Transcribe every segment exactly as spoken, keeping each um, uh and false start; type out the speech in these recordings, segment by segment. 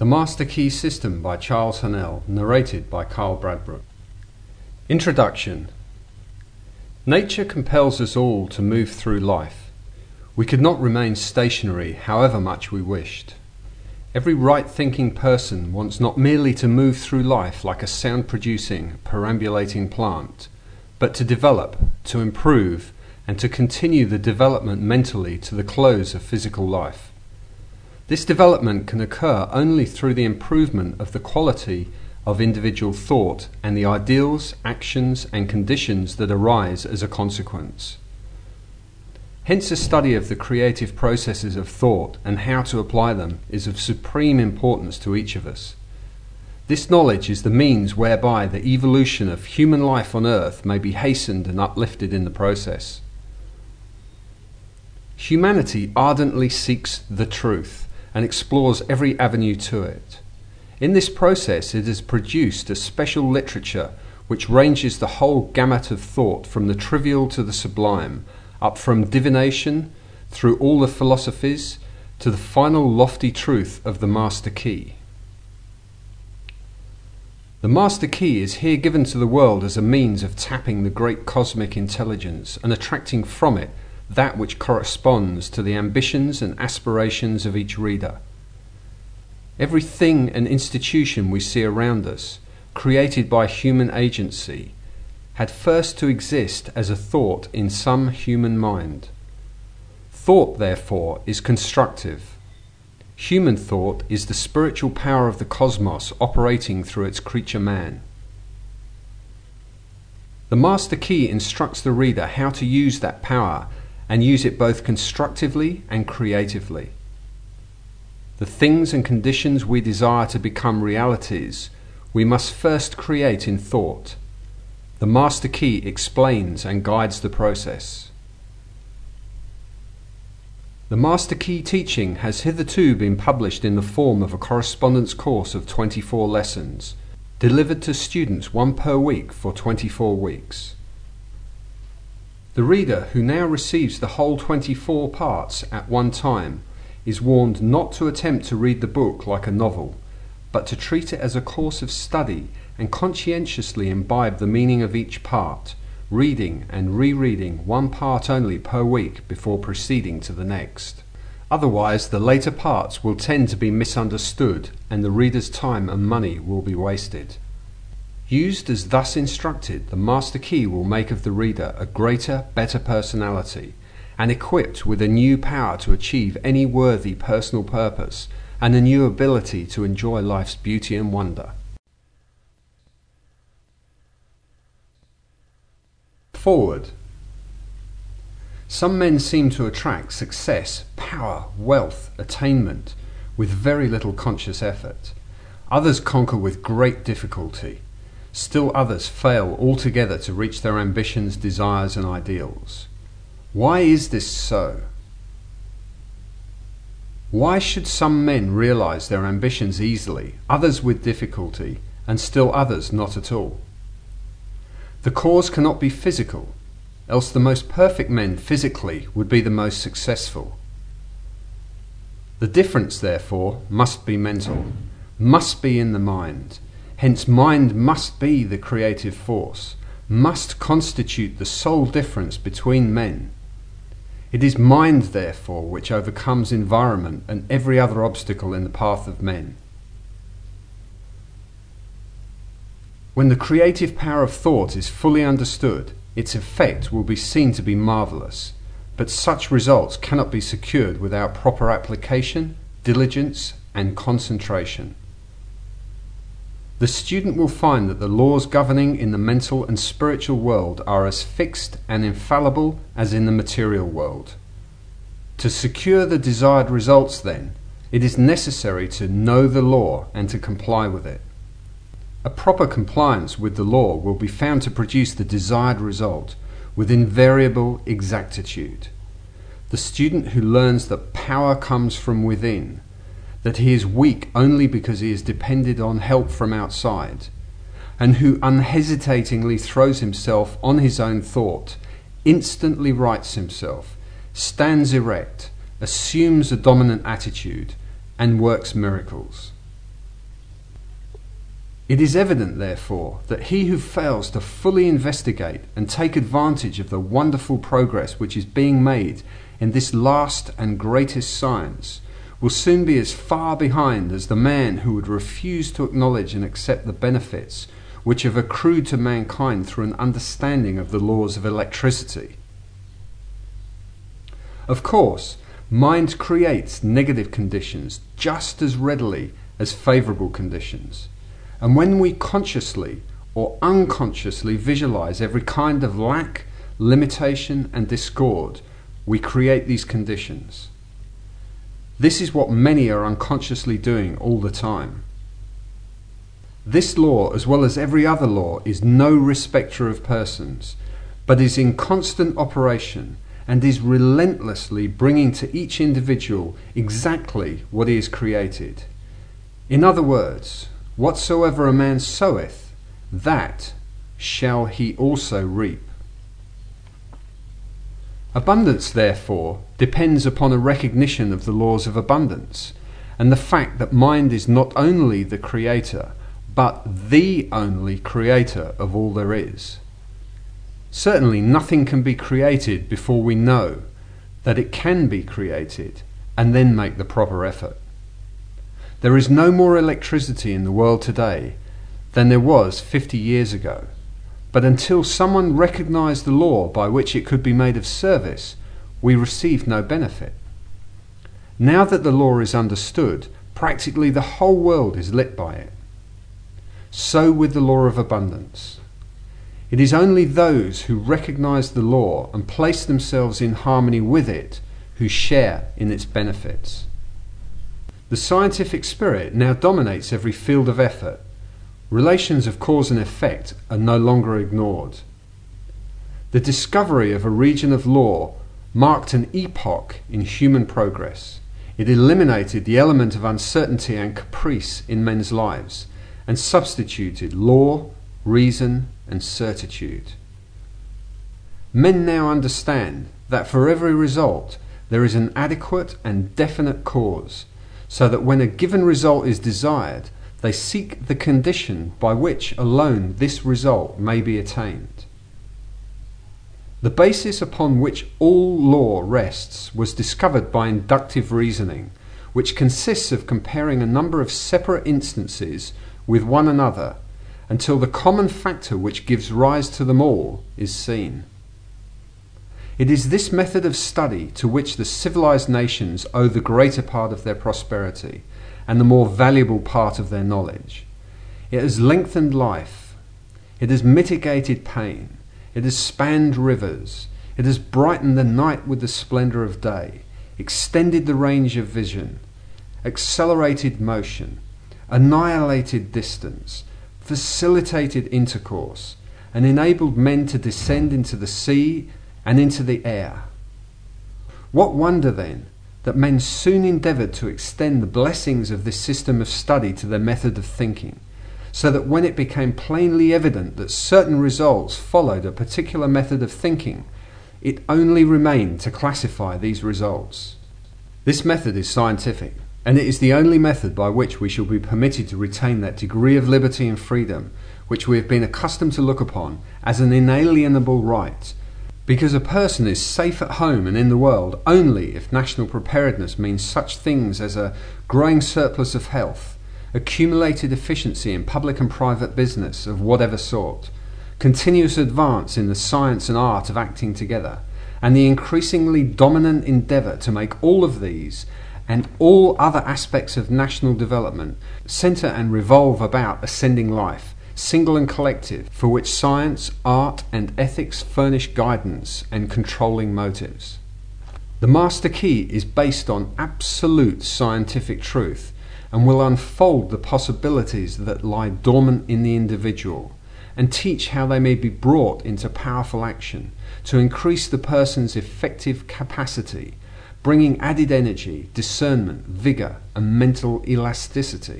Master Key System by Charles Haanel, narrated by Carl Bradbrook. Introduction. Nature compels us all to move through life. We could not remain stationary however much we wished. Every right-thinking person wants not merely to move through life like a sound-producing, perambulating plant, but to develop, to improve, and to continue the development mentally to the close of physical life. This development can occur only through the improvement of the quality of individual thought and the ideals, actions, and conditions that arise as a consequence. Hence, a study of the creative processes of thought and how to apply them is of supreme importance to each of us. This knowledge is the means whereby the evolution of human life on earth may be hastened and uplifted in the process. Humanity ardently seeks the truth and explores every avenue to it. In this process, it has produced a special literature which ranges the whole gamut of thought from the trivial to the sublime, up from divination through all the philosophies to the final lofty truth of the Master Key. The Master Key is here given to the world as a means of tapping the great cosmic intelligence and attracting from it that which corresponds to the ambitions and aspirations of each reader. Every thing and institution we see around us, created by human agency, had first to exist as a thought in some human mind. Thought, therefore, is constructive. Human thought is the spiritual power of the cosmos operating through its creature man. The Master Key instructs the reader how to use that power and use it both constructively and creatively. The things and conditions we desire to become realities, we must first create in thought. The Master Key explains and guides the process. The Master Key teaching has hitherto been published in the form of a correspondence course of twenty-four lessons, delivered to students one per week for twenty-four weeks. The reader who now receives the whole twenty-four parts at one time is warned not to attempt to read the book like a novel, but to treat it as a course of study and conscientiously imbibe the meaning of each part, reading and rereading one part only per week before proceeding to the next. Otherwise, the later parts will tend to be misunderstood and the reader's time and money will be wasted. Used as thus instructed, the Master Key will make of the reader a greater, better personality, and equipped with a new power to achieve any worthy personal purpose and a new ability to enjoy life's beauty and wonder. Forward. Some men seem to attract success, power, wealth, attainment with very little conscious effort. Others conquer with great difficulty. Still others fail altogether to reach their ambitions, desires, and ideals. Why is this so? Why should some men realize their ambitions easily, others with difficulty, and still others not at all? The cause cannot be physical, else the most perfect men physically would be the most successful. The difference, therefore, must be mental, must be in the mind. Hence, mind must be the creative force, must constitute the sole difference between men. It is mind, therefore, which overcomes environment and every other obstacle in the path of men. When the creative power of thought is fully understood, its effect will be seen to be marvellous, but such results cannot be secured without proper application, diligence, and concentration. The student will find that the laws governing in the mental and spiritual world are as fixed and infallible as in the material world. To secure the desired results, then, it is necessary to know the law and to comply with it. A proper compliance with the law will be found to produce the desired result with invariable exactitude. The student who learns that power comes from within, that he is weak only because he is dependent on help from outside, and who unhesitatingly throws himself on his own thought, instantly rights himself, stands erect, assumes a dominant attitude, and works miracles. It is evident, therefore, that he who fails to fully investigate and take advantage of the wonderful progress which is being made in this last and greatest science will soon be as far behind as the man who would refuse to acknowledge and accept the benefits which have accrued to mankind through an understanding of the laws of electricity. Of course, mind creates negative conditions just as readily as favourable conditions. And when we consciously or unconsciously visualize every kind of lack, limitation, and discord, we create these conditions. This is what many are unconsciously doing all the time. This law, as well as every other law, is no respecter of persons, but is in constant operation and is relentlessly bringing to each individual exactly what he has created. In other words, whatsoever a man soweth, that shall he also reap. Abundance, therefore, depends upon a recognition of the laws of abundance, and the fact that mind is not only the creator, but the only creator of all there is. Certainly nothing can be created before we know that it can be created, and then make the proper effort. There is no more electricity in the world today than there was fifty years ago, but until someone recognized the law by which it could be made of service, we received no benefit. Now that the law is understood, practically the whole world is lit by it. So with the law of abundance. It is only those who recognize the law and place themselves in harmony with it who share in its benefits. The scientific spirit now dominates every field of effort. Relations of cause and effect are no longer ignored. The discovery of a region of law marked an epoch in human progress. It eliminated the element of uncertainty and caprice in men's lives and substituted law, reason, and certitude. Men now understand that for every result there is an adequate and definite cause, so that when a given result is desired, they seek the condition by which alone this result may be attained. The basis upon which all law rests was discovered by inductive reasoning, which consists of comparing a number of separate instances with one another until the common factor which gives rise to them all is seen. It is this method of study to which the civilized nations owe the greater part of their prosperity and the more valuable part of their knowledge. It has lengthened life. It has mitigated pain. It has spanned rivers. It has brightened the night with the splendor of day, extended the range of vision, accelerated motion, annihilated distance, facilitated intercourse, and enabled men to descend into the sea and into the air. What wonder, then, that men soon endeavoured to extend the blessings of this system of study to their method of thinking, so that when it became plainly evident that certain results followed a particular method of thinking, it only remained to classify these results. This method is scientific, and it is the only method by which we shall be permitted to retain that degree of liberty and freedom which we have been accustomed to look upon as an inalienable right, because a person is safe at home and in the world only if national preparedness means such things as a growing surplus of health, accumulated efficiency in public and private business of whatever sort, continuous advance in the science and art of acting together, and the increasingly dominant endeavour to make all of these and all other aspects of national development centre and revolve about ascending life, single and collective, for which science, art, and ethics furnish guidance and controlling motives. The master key is based on absolute scientific truth and will unfold the possibilities that lie dormant in the individual and teach how they may be brought into powerful action to increase the person's effective capacity, bringing added energy, discernment, vigour, and mental elasticity.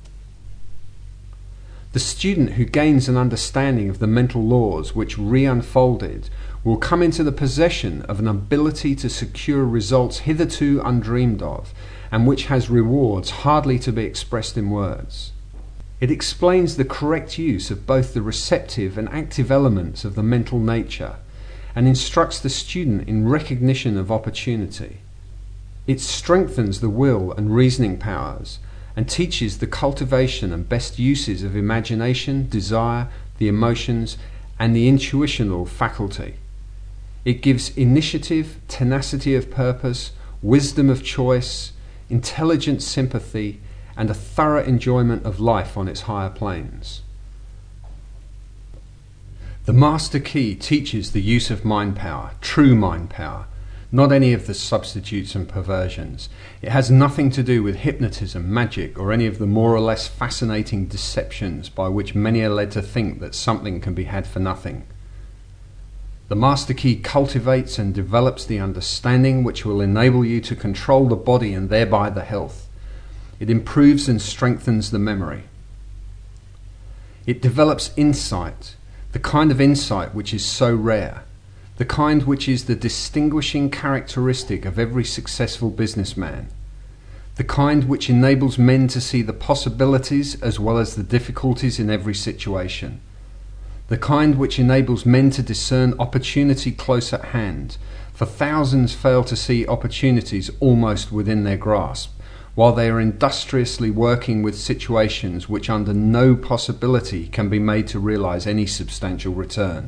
The student who gains an understanding of the mental laws which re-unfolded will come into the possession of an ability to secure results hitherto undreamed of, and which has rewards hardly to be expressed in words. It explains the correct use of both the receptive and active elements of the mental nature, and instructs the student in recognition of opportunity. It strengthens the will and reasoning powers, and teaches the cultivation and best uses of imagination, desire, the emotions, and the intuitional faculty. It gives initiative, tenacity of purpose, wisdom of choice, intelligent sympathy, and a thorough enjoyment of life on its higher planes. The Master Key teaches the use of mind power, true mind power, not any of the substitutes and perversions. It has nothing to do with hypnotism, magic, or any of the more or less fascinating deceptions by which many are led to think that something can be had for nothing. The Master Key cultivates and develops the understanding which will enable you to control the body and thereby the health. It improves and strengthens the memory. It develops insight, the kind of insight which is so rare, the kind which is the distinguishing characteristic of every successful businessman, the kind which enables men to see the possibilities as well as the difficulties in every situation, the kind which enables men to discern opportunity close at hand, for thousands fail to see opportunities almost within their grasp, while they are industriously working with situations which under no possibility can be made to realize any substantial return.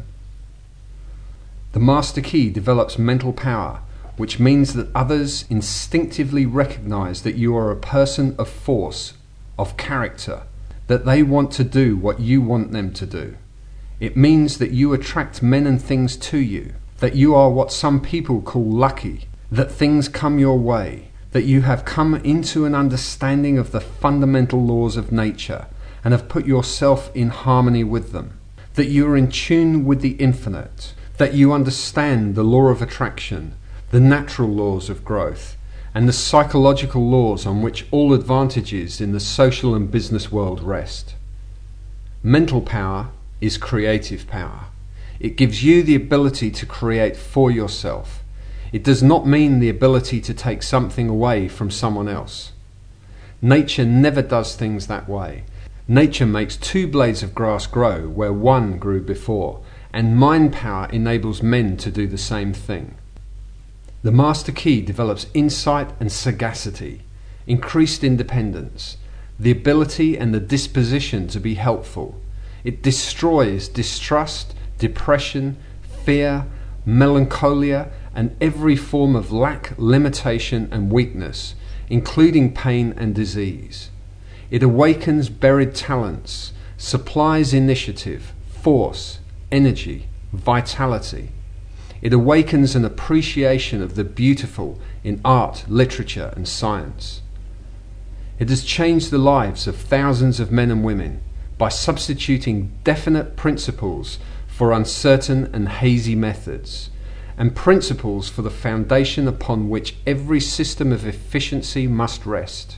The Master Key develops mental power, which means that others instinctively recognize that you are a person of force, of character, that they want to do what you want them to do. It means that you attract men and things to you, that you are what some people call lucky, that things come your way, that you have come into an understanding of the fundamental laws of nature and have put yourself in harmony with them, that you are in tune with the infinite, that you understand the law of attraction, the natural laws of growth, and the psychological laws on which all advantages in the social and business world rest. Mental power is creative power. It gives you the ability to create for yourself. It does not mean the ability to take something away from someone else. Nature never does things that way. Nature makes two blades of grass grow where one grew before, and mind power enables men to do the same thing. The Master Key develops insight and sagacity, increased independence, the ability and the disposition to be helpful. It destroys distrust, depression, fear, melancholia, and every form of lack, limitation, and weakness, including pain and disease. It awakens buried talents, supplies initiative, force, energy, vitality. It awakens an appreciation of the beautiful in art, literature, and science. It has changed the lives of thousands of men and women by substituting definite principles for uncertain and hazy methods, and principles for the foundation upon which every system of efficiency must rest.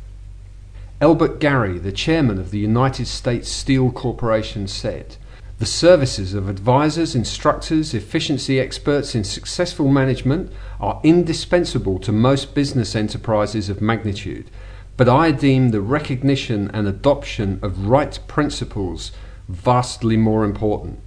Elbert Gary, the chairman of the United States Steel Corporation, said, "The services of advisors, instructors, efficiency experts in successful management are indispensable to most business enterprises of magnitude, but I deem the recognition and adoption of right principles vastly more important."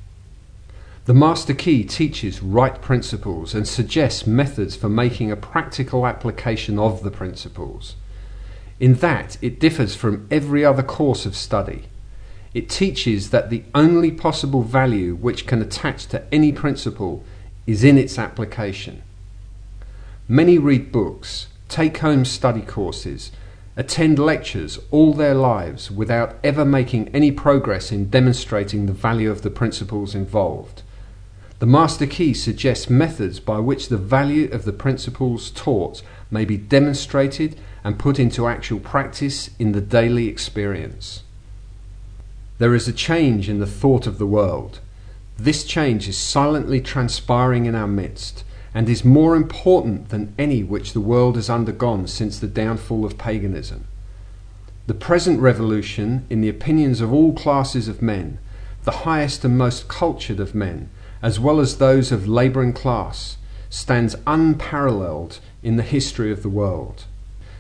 The Master Key teaches right principles and suggests methods for making a practical application of the principles. In that, it differs from every other course of study. It teaches that the only possible value which can attach to any principle is in its application. Many read books, take home study courses, attend lectures all their lives without ever making any progress in demonstrating the value of the principles involved. The Master Key suggests methods by which the value of the principles taught may be demonstrated and put into actual practice in the daily experience. There is a change in the thought of the world. This change is silently transpiring in our midst, and is more important than any which the world has undergone since the downfall of paganism. The present revolution, in the opinions of all classes of men, the highest and most cultured of men, as well as those of labouring class, stands unparalleled in the history of the world.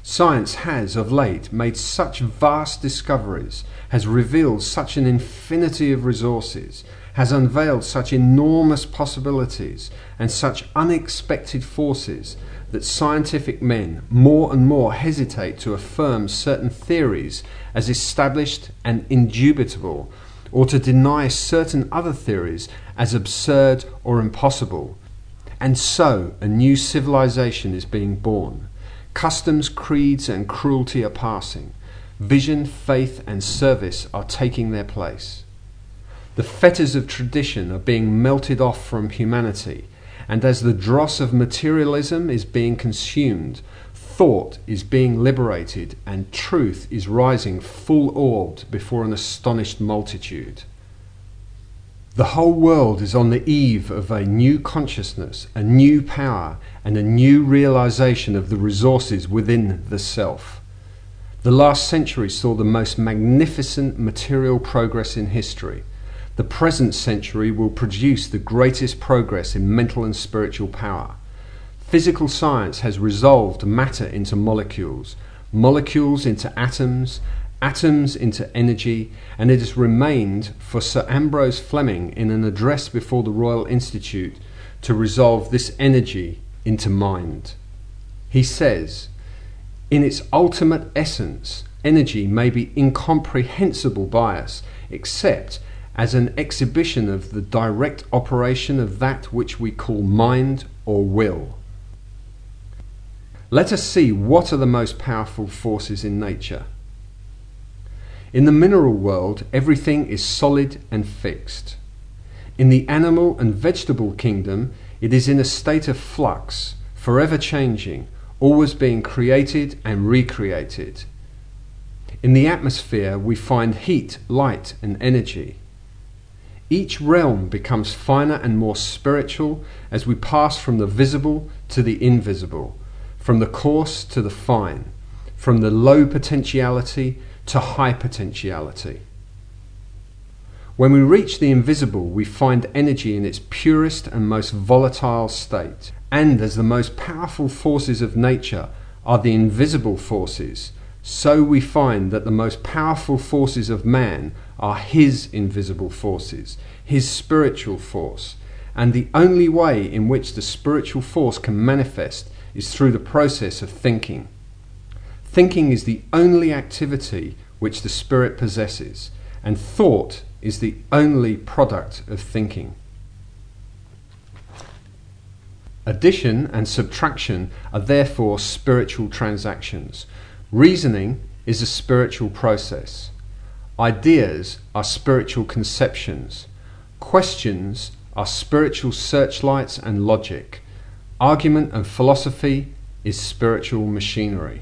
Science has, of late, made such vast discoveries, has revealed such an infinity of resources, has unveiled such enormous possibilities and such unexpected forces that scientific men more and more hesitate to affirm certain theories as established and indubitable, or to deny certain other theories as absurd or impossible. And so a new civilization is being born. Customs, creeds and cruelty are passing. Vision, faith and service are taking their place. The fetters of tradition are being melted off from humanity, and as the dross of materialism is being consumed, thought is being liberated and truth is rising full-orbed before an astonished multitude. The whole world is on the eve of a new consciousness, a new power, and a new realization of the resources within the self. The last century saw the most magnificent material progress in history. The present century will produce the greatest progress in mental and spiritual power. Physical science has resolved matter into molecules, molecules into atoms, atoms into energy, and it has remained for Sir Ambrose Fleming in an address before the Royal Institute to resolve this energy into mind. He says, "In its ultimate essence, energy may be incomprehensible by us, except as an exhibition of the direct operation of that which we call mind or will." Let us see what are the most powerful forces in nature. In the mineral world, everything is solid and fixed. In the animal and vegetable kingdom, it is in a state of flux, forever changing, always being created and recreated. In the atmosphere, we find heat, light, and energy. Each realm becomes finer and more spiritual as we pass from the visible to the invisible, from the coarse to the fine, from the low potentiality to high potentiality. When we reach the invisible, we find energy in its purest and most volatile state. And as the most powerful forces of nature are the invisible forces, so we find that the most powerful forces of man are his invisible forces, his spiritual force. And the only way in which the spiritual force can manifest is through the process of thinking. Thinking is the only activity which the spirit possesses, and thought is the only product of thinking. Addition and subtraction are therefore spiritual transactions. Reasoning is a spiritual process. Ideas are spiritual conceptions. Questions are spiritual searchlights and logic. Argument and philosophy is spiritual machinery.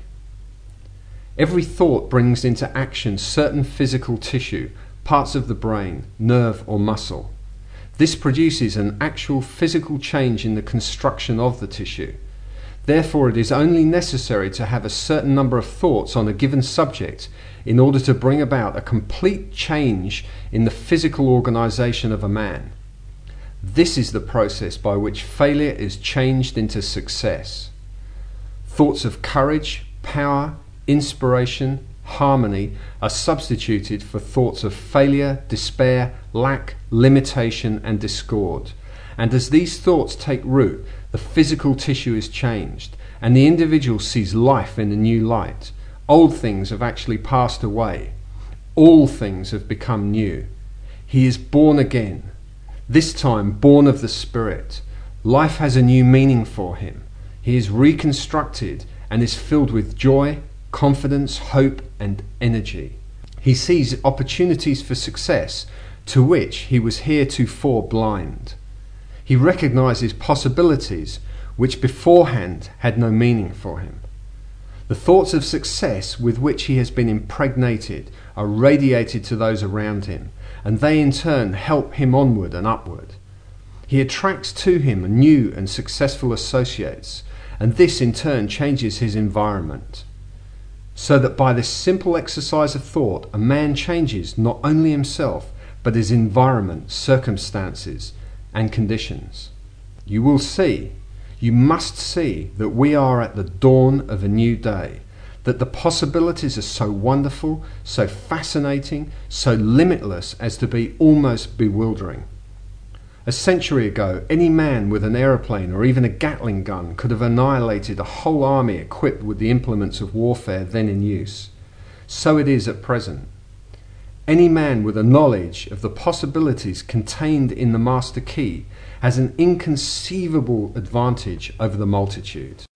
Every thought brings into action certain physical tissue, parts of the brain, nerve or muscle. This produces an actual physical change in the construction of the tissue. Therefore, it is only necessary to have a certain number of thoughts on a given subject in order to bring about a complete change in the physical organization of a man. This is the process by which failure is changed into success. Thoughts of courage, power, inspiration, harmony are substituted for thoughts of failure, despair, lack, limitation and discord. And as these thoughts take root, the physical tissue is changed and the individual sees life in a new light. Old things have actually passed away. All things have become new. He is born again, this time born of the Spirit. Life has a new meaning for him. He is reconstructed and is filled with joy, confidence, hope and energy. He sees opportunities for success to which he was heretofore blind. He recognizes possibilities which beforehand had no meaning for him. The thoughts of success with which he has been impregnated are radiated to those around him, and they in turn help him onward and upward. He attracts to him new and successful associates, and this in turn changes his environment. So that by this simple exercise of thought, a man changes not only himself, but his environment, circumstances, and conditions. You will see, you must see, that we are at the dawn of a new day. that the possibilities are so wonderful, so fascinating, so limitless as to be almost bewildering. A century ago, any man with an aeroplane or even a Gatling gun could have annihilated a whole army equipped with the implements of warfare then in use. So it is at present. Any man with a knowledge of the possibilities contained in the master key has an inconceivable advantage over the multitude.